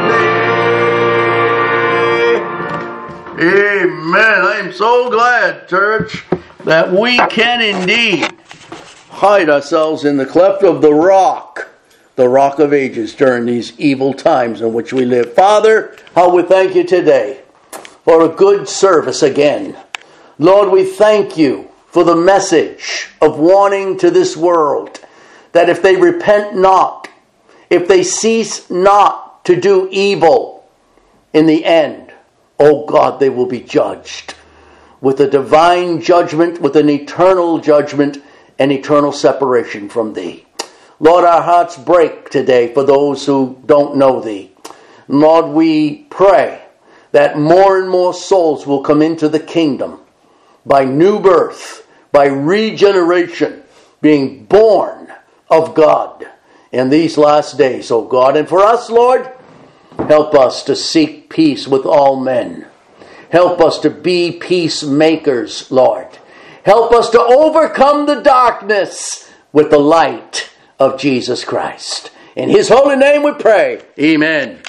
in thee. Amen. I am so glad, church, that we can indeed hide ourselves in the cleft of the rock, the rock of ages, during these evil times in which we live. Father, how we thank you today for a good service again. Lord, we thank you for the message of warning to this world that if they repent not, if they cease not to do evil, in the end, oh God, they will be judged with a divine judgment, with an eternal judgment, and eternal separation from thee. Lord, our hearts break today for those who don't know thee. Lord, we pray that more and more souls will come into the kingdom by new birth, by regeneration, being born of God in these last days, oh God. And for us, Lord, help us to seek peace with all men. Help us to be peacemakers, Lord. Help us to overcome the darkness with the light of Jesus Christ. In His holy name we pray. Amen.